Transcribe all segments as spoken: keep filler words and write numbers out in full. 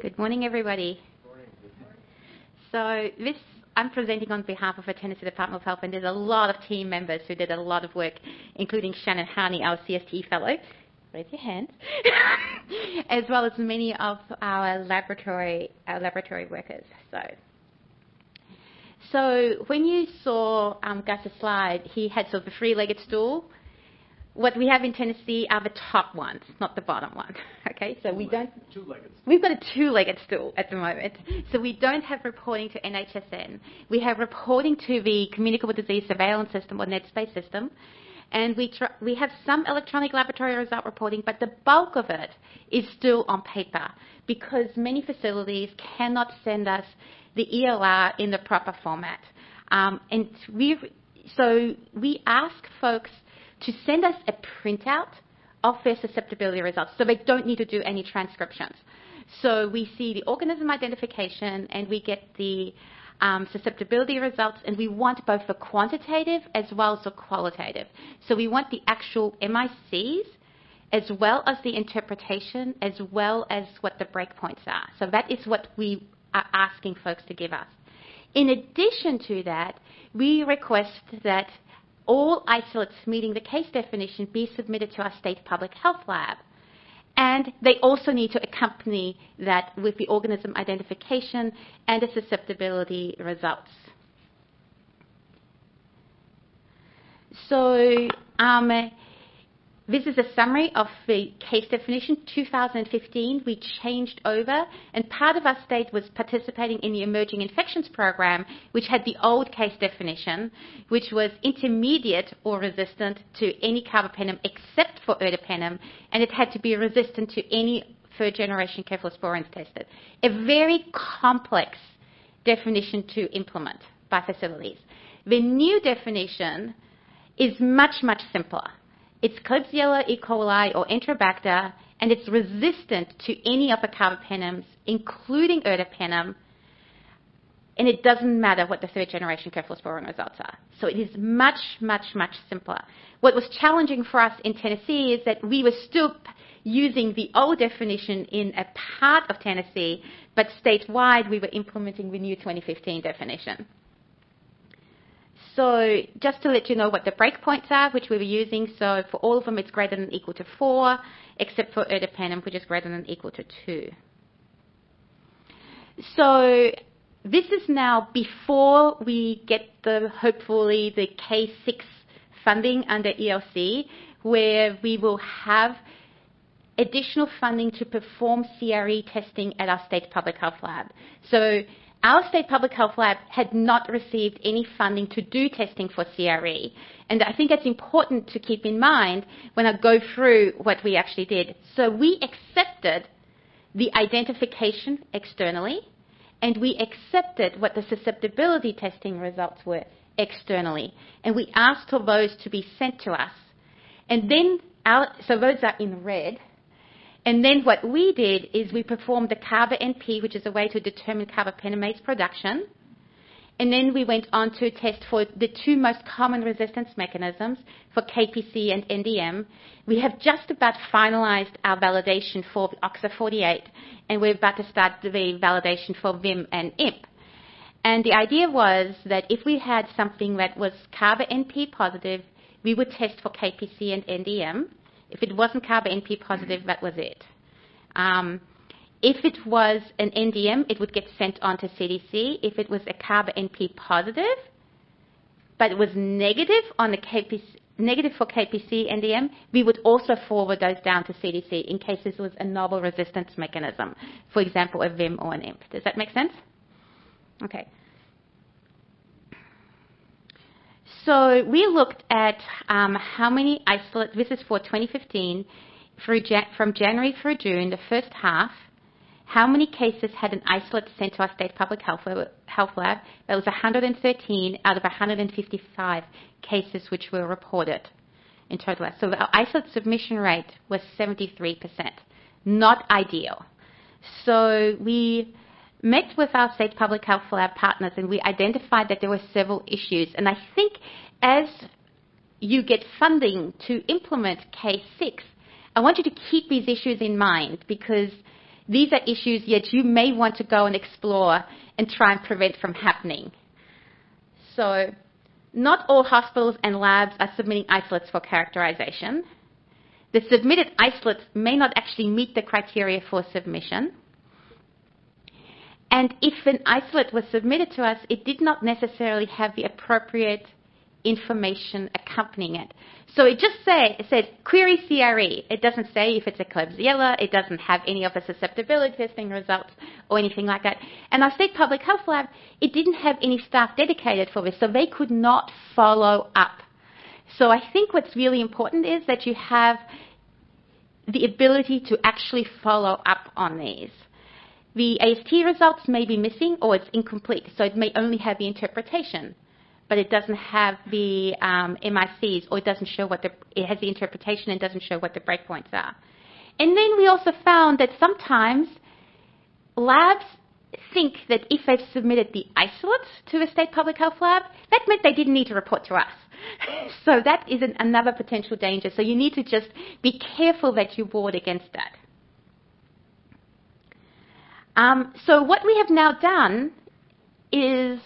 Good morning, everybody. Good morning. Good morning. So this, I'm presenting on behalf of the Tennessee Department of Health, and there's a lot of team members who did a lot of work, including Shannon Harney, our C S T fellow. Raise your hands. As well as many of our laboratory, our laboratory workers. So, so when you saw um, Gus's slide, he had sort of a three-legged stool. What we have in Tennessee are the top ones, not the bottom one. Okay, so we don't. Two-legged. We've got a two-legged stool at the moment. So we don't have reporting to N H S N. We have reporting to the Communicable Disease Surveillance System or NetSpace system, and we tr- we have some electronic laboratory result reporting, but the bulk of it is still on paper because many facilities cannot send us the E L R in the proper format. Um, and we so we ask folks to send us a printout of their susceptibility results, so they don't need to do any transcriptions. So we see the organism identification and we get the um, susceptibility results, and we want both the quantitative as well as the qualitative. So we want the actual M I Cs as well as the interpretation as well as what the breakpoints are. So that is what we are asking folks to give us. In addition to that, we request that all isolates meeting the case definition be submitted to our state public health lab. And they also need to accompany that with the organism identification and the susceptibility results. So um, this is a summary of the case definition. two thousand fifteen, we changed over, and part of our state was participating in the Emerging Infections Program, which had the old case definition, which was intermediate or resistant to any carbapenem except for ertapenem, and it had to be resistant to any third-generation cephalosporins tested. A very complex definition to implement by facilities. The new definition is much, much simpler. It's Klebsiella E. coli or Enterobacter, and it's resistant to any of the carbapenems, including ertapenem, and it doesn't matter what the third-generation cephalosporin results are. So it is much, much, much simpler. What was challenging for us in Tennessee is that we were still using the old definition in a part of Tennessee, but statewide we were implementing the new twenty fifteen definition. So just to let you know what the breakpoints are, which we were using, so for all of them it's greater than or equal to four, except for ertapenem, which is greater than or equal to two. So this is now before we get the, hopefully, the K six funding under E L C, where we will have additional funding to perform C R E testing at our state public health lab. So our state public health lab had not received any funding to do testing for C R E. And I think it's important to keep in mind when I go through what we actually did. So we accepted the identification externally, and we accepted what the susceptibility testing results were externally. And we asked for those to be sent to us. And then, our, so those are in red. And then what we did is we performed the Carba-N P, which is a way to determine carbapenemase production. And then we went on to test for the two most common resistance mechanisms for K P C and N D M. We have just about finalized our validation for O X A forty-eight, and we're about to start the validation for V I M and I M P. And the idea was that if we had something that was Carba-N P positive, we would test for K P C and N D M. If it wasn't Carba-N P positive, that was it. Um, if it was an N D M, it would get sent on to C D C. If it was a Carba-N P positive, but it was negative on the K P C, negative for K P C N D M, we would also forward those down to C D C in case this was a novel resistance mechanism, for example, a V I M or an I M P. Does that make sense? Okay. So we looked at um, how many isolates, this is for twenty fifteen, through Jan- from January through June, the first half, how many cases had an isolate sent to our state public health, health lab. That was one hundred thirteen out of one hundred fifty-five cases which were reported in total. So our isolate submission rate was seventy-three percent, not ideal. So we met with our state public health lab partners, and we identified that there were several issues. And I think as you get funding to implement K six, I want you to keep these issues in mind, because these are issues yet you may want to go and explore and try and prevent from happening. So not all hospitals and labs are submitting isolates for characterization. The submitted isolates may not actually meet the criteria for submission. And if an isolate was submitted to us, it did not necessarily have the appropriate information accompanying it. So it just say, it says query C R E. It doesn't say if it's a Klebsiella. It doesn't have any of the susceptibility testing results or anything like that. And our state public health lab, it didn't have any staff dedicated for this, so they could not follow up. So I think what's really important is that you have the ability to actually follow up on these. The A S T results may be missing or it's incomplete, so it may only have the interpretation, but it doesn't have the um, M I Cs, or it doesn't show what the, it has the interpretation and doesn't show what the breakpoints are. And then we also found that sometimes labs think that if they've submitted the isolates to a state public health lab, that meant they didn't need to report to us. So that is an, another potential danger. So you need to just be careful that you ward against that. Um, so what we have now done is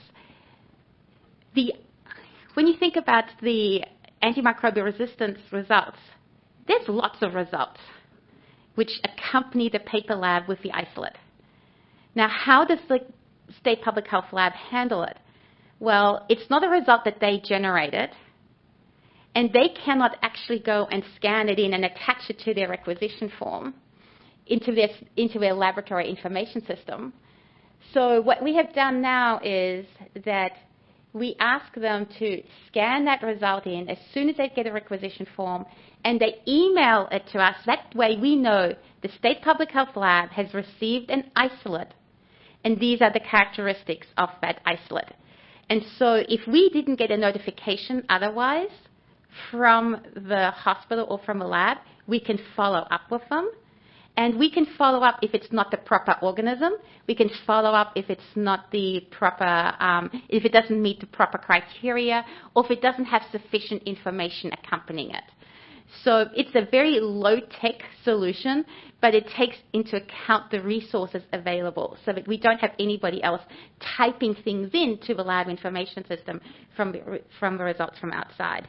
the, when you think about the antimicrobial resistance results, there's lots of results which accompany the paper lab with the isolate. Now, how does the state public health lab handle it? Well, it's not a result that they generated, and they cannot actually go and scan it in and attach it to their requisition form into their, into their laboratory information system. So what we have done now is that we ask them to scan that result in as soon as they get a requisition form, and they email it to us. That way we know the state public health lab has received an isolate, and these are the characteristics of that isolate. And so if we didn't get a notification otherwise from the hospital or from a lab, we can follow up with them. And we can follow up if it's not the proper organism. We can follow up if it's not the proper, um, if it doesn't meet the proper criteria, or if it doesn't have sufficient information accompanying it. So it's a very low-tech solution, but it takes into account the resources available so that we don't have anybody else typing things into the lab information system from the, from the results from outside.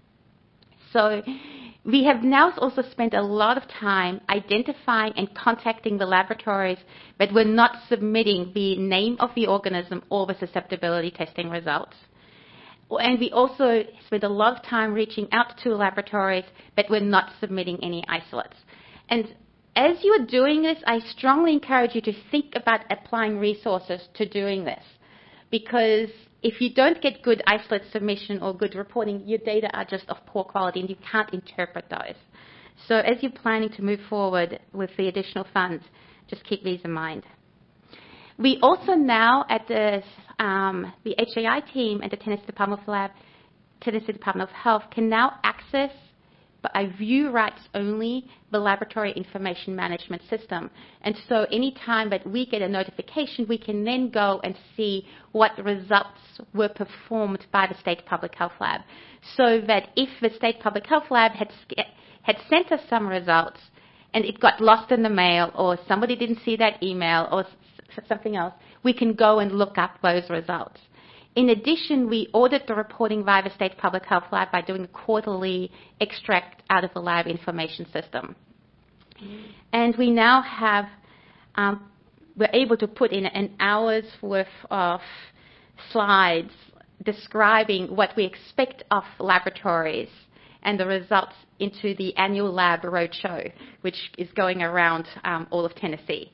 So we have now also spent a lot of time identifying and contacting the laboratories that were not submitting the name of the organism or the susceptibility testing results. And we also spent a lot of time reaching out to laboratories that were not submitting any isolates. And as you are doing this, I strongly encourage you to think about applying resources to doing this, because if you don't get good isolate submission or good reporting, your data are just of poor quality and you can't interpret those. So as you're planning to move forward with the additional funds, just keep these in mind. We also now at the, um, the H A I team at the Tennessee Department of Lab, Tennessee Department of Health can now access by view rights only the laboratory information management system. And so any time that we get a notification, we can then go and see what results were performed by the State Public Health Lab. So that if the State Public Health Lab had, had sent us some results and it got lost in the mail, or somebody didn't see that email, or something else, we can go and look up those results. In addition, we audit the reporting via the State Public Health Lab by doing a quarterly extract out of the lab information system. Mm. And we now have, um, we're able to put in an hour's worth of slides describing what we expect of laboratories and the results into the annual lab roadshow, which is going around um, all of Tennessee.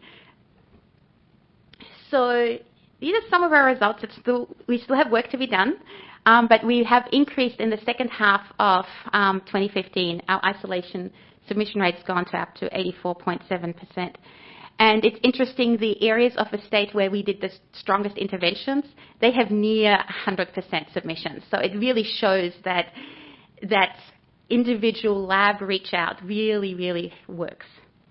So these are some of our results. It's still, we still have work to be done, um, but we have increased in the second half of um, twenty fifteen. Our isolation submission rate's gone to up to eighty-four point seven percent. And it's interesting, the areas of the state where we did the strongest interventions, they have near one hundred percent submissions. So it really shows that that individual lab reach out really, really works.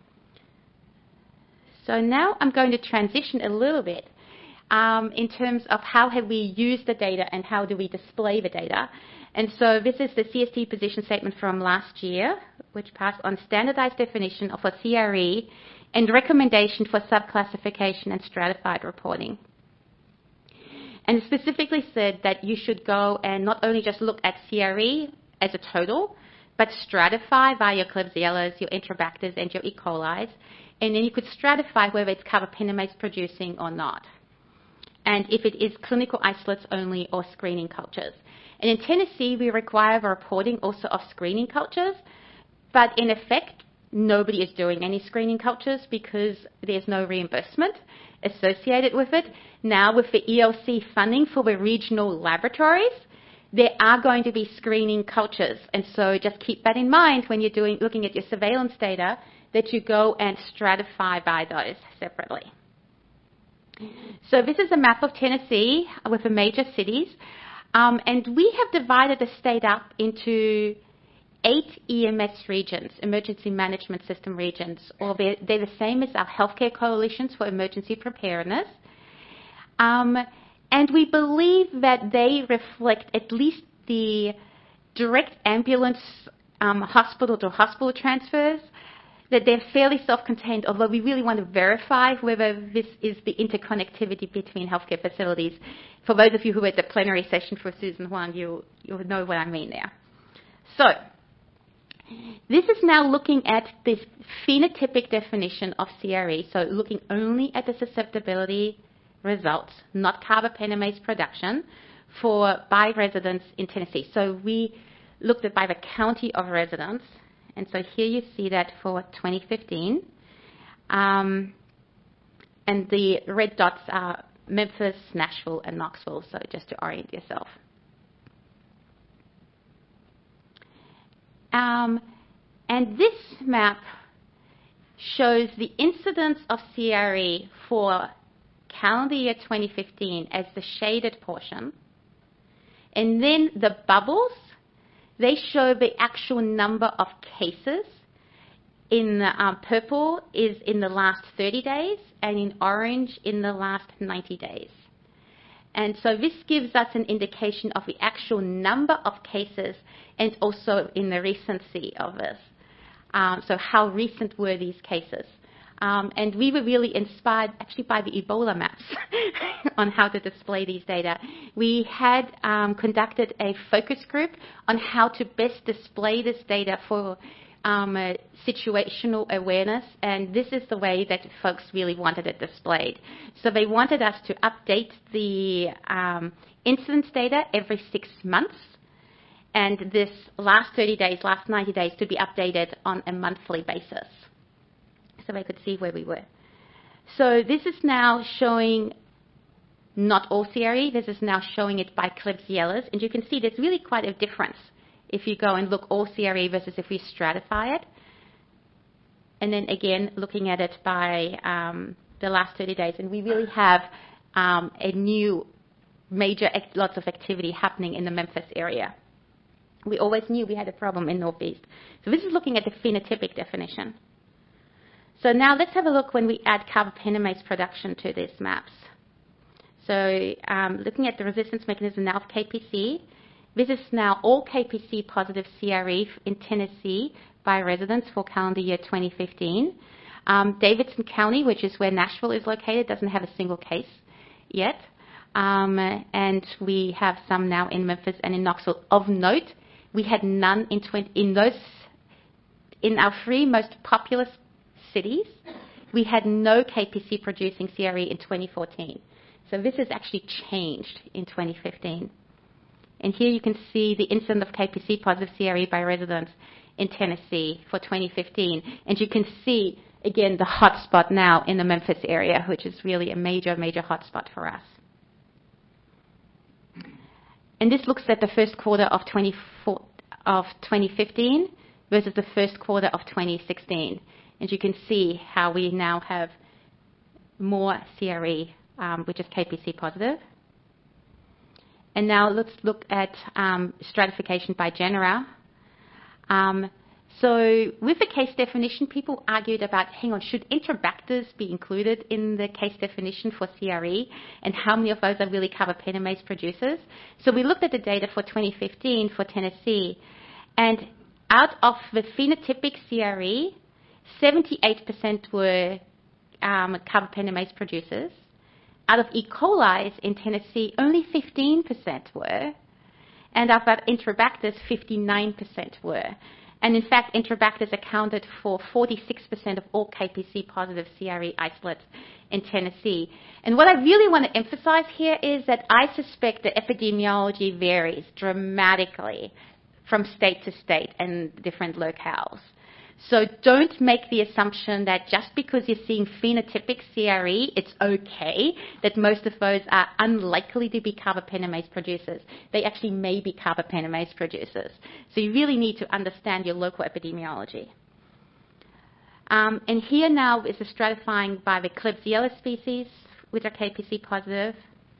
So now I'm going to transition a little bit um, in terms of how have we used the data and how do we display the data. And so this is the C S T position statement from last year, which passed on standardized definition of a C R E and recommendation for subclassification and stratified reporting. And it specifically said that you should go and not only just look at C R E as a total, but stratify via your Klebsiellas, your Enterobacters, and your E. coli's, and then you could stratify whether it's carbapenemase producing or not, and if it is clinical isolates only or screening cultures. And in Tennessee, we require the reporting also of screening cultures, but in effect, nobody is doing any screening cultures because there's no reimbursement associated with it. Now, with the E L C funding for the regional laboratories, there are going to be screening cultures. And so just keep that in mind when you're doing, looking at your surveillance data, that you go and stratify by those separately. So this is a map of Tennessee with the major cities. Um, and we have divided the state up into eight E M S regions, emergency management system regions, or they're, they're the same as our healthcare coalitions for emergency preparedness. Um, and we believe that they reflect at least the direct ambulance um, hospital to hospital transfers, that they're fairly self-contained, although we really want to verify whether this is the interconnectivity between healthcare facilities. For those of you who were at the plenary session for Susan Huang, you, you'll know what I mean there. So, this is now looking at this phenotypic definition of C R E, so looking only at the susceptibility results, not carbapenemase production, for by residents in Tennessee. So we looked at by the county of residence, and so here you see that for twenty fifteen. Um, and the red dots are Memphis, Nashville, and Knoxville, so just to orient yourself. Um, and this map shows the incidence of C R E for calendar year twenty fifteen as the shaded portion. And then the bubbles, they show the actual number of cases. In um, purple is in the last thirty days, and in orange in the last ninety days. And so this gives us an indication of the actual number of cases and also in the recency of this. Um, so how recent were these cases? Um, and we were really inspired actually by the Ebola maps on how to display these data. We had um, conducted a focus group on how to best display this data for um, uh, situational awareness, and this is the way that folks really wanted it displayed. So they wanted us to update the um, incidence data every six months, and this last thirty days, last ninety days to be updated on a monthly basis, so they could see where we were. So this is now showing not all C R E. This is now showing it by Klebsiellas, and you can see there's really quite a difference if you go and look all C R E versus if we stratify it. And then again, looking at it by um, the last thirty days, and we really have um, a new major, act lots of activity happening in the Memphis area. We always knew we had a problem in Northeast. So this is looking at the phenotypic definition. So now let's have a look when we add carbapenemase production to these maps. So um, looking at the resistance mechanism now of K P C, this is now all K P C positive C R E in Tennessee by residents for calendar year twenty fifteen. Um, Davidson County, which is where Nashville is located, doesn't have a single case yet. Um, and we have some now in Memphis and in Knoxville. Of note, we had none in, twenty, in those, in our three most populous cities, we had no K P C producing C R E in twenty fourteen. So this has actually changed in twenty fifteen. And here you can see the incidence of K P C positive C R E by residents in Tennessee for twenty fifteen. And you can see, again, the hot spot now in the Memphis area, which is really a major, major hot spot for us. And this looks at the first quarter of, of twenty fifteen versus the first quarter of twenty sixteen. And you can see how we now have more C R E, um, which is K P C positive. And now let's look at um, stratification by genera. Um, so with the case definition, people argued about, hang on, should Enterobacters be included in the case definition for C R E, and how many of those are really carbapenemase producers? So we looked at the data for twenty fifteen for Tennessee, and out of the phenotypic C R E, seventy-eight percent were um, carbapenemase producers. Out of E. coli in Tennessee, only fifteen percent were. And out of Enterobacter, fifty-nine percent were. And in fact, Enterobacter accounted for forty-six percent of all K P C-positive C R E isolates in Tennessee. And what I really want to emphasize here is that I suspect the epidemiology varies dramatically from state to state and different locales. So don't make the assumption that just because you're seeing phenotypic C R E, it's okay, that most of those are unlikely to be carbapenemase producers. They actually may be carbapenemase producers. So you really need to understand your local epidemiology. Um, and here now is the stratifying by the Klebsiella species, which are K P C positive.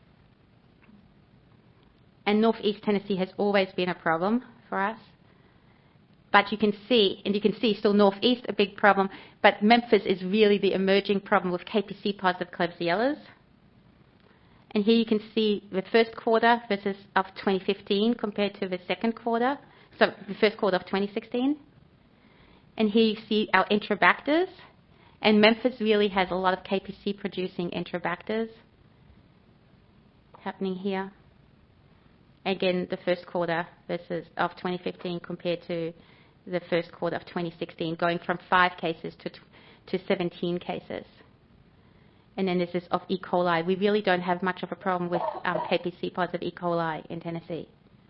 And Northeast Tennessee has always been a problem for us. But you can see, and you can see still Northeast a big problem, but Memphis is really the emerging problem with K P C-positive Klebsiellas. And here you can see the first quarter versus of twenty fifteen compared to the second quarter, so the first quarter of twenty sixteen. And here you see our Enterobacters, and Memphis really has a lot of K P C-producing Enterobacters happening here. Again, the first quarter versus of twenty fifteen compared to the first quarter of twenty sixteen, going from five cases to, to seventeen cases. And then this is of E. coli. We really don't have much of a problem with um, K P C-positive E. coli in Tennessee.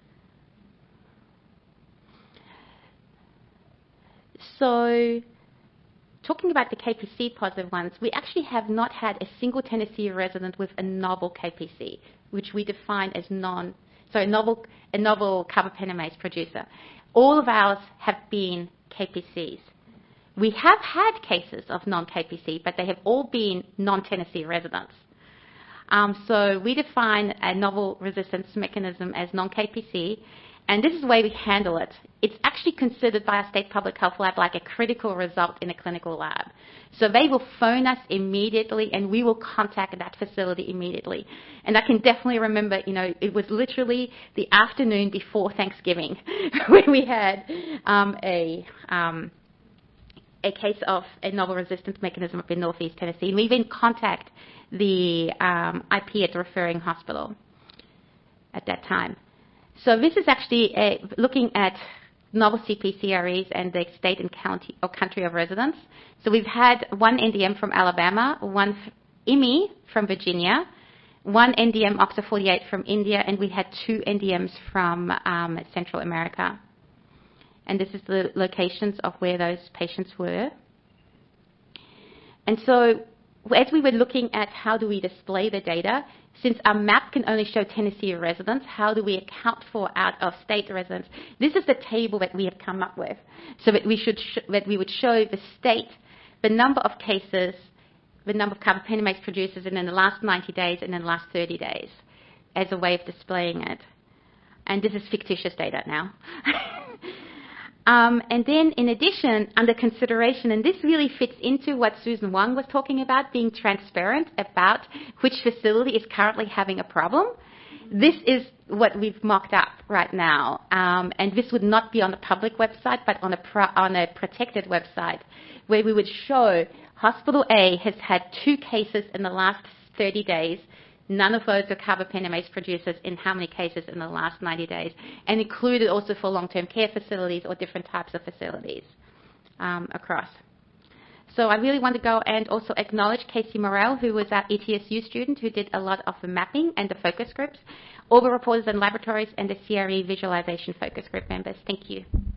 So talking about the K P C-positive ones, we actually have not had a single Tennessee resident with a novel K P C, which we define as non, so a novel, a novel carbapenemase producer. All of ours have been K P Cs. We have had cases of non-K P C, but they have all been non-Tennessee residents. Um, so we define a novel resistance mechanism as non-K P C, and this is the way we handle it. It's actually considered by our state public health lab like a critical result in a clinical lab. So they will phone us immediately, and we will contact that facility immediately. And I can definitely remember, you know, it was literally the afternoon before Thanksgiving when we had um, a um, a case of a novel resistance mechanism up in Northeast Tennessee. And we then contact the um, I P at the referring hospital at that time. So this is actually a, looking at novel C P C R Es and the state and county or country of residence. So we've had one N D M from Alabama, one I M I from Virginia, one N D M O X A forty-eight from India, and we had two N D Ms from um, Central America. And this is the locations of where those patients were. And so as we were looking at how do we display the data, since our map can only show Tennessee residents, how do we account for out-of-state residents? This is the table that we have come up with, so that we should sh that we would show the state, the number of cases, the number of carbapenemase producers, and in the last ninety days and in the last thirty days, as a way of displaying it. And this is fictitious data now. Um, and then, in addition, under consideration, and this really fits into what Susan Wang was talking about, being transparent about which facility is currently having a problem. This is what we've mocked up right now, um, and this would not be on the public website, but on a, pro on a protected website, where we would show Hospital A has had two cases in the last thirty days. None of those are carbapenemase producers in how many cases in the last ninety days, and included also for long-term care facilities or different types of facilities um, across. So I really want to go and also acknowledge Casey Morrell, who was our E T S U student who did a lot of the mapping and the focus groups, all the reporters and laboratories, and the C R E visualization focus group members. Thank you.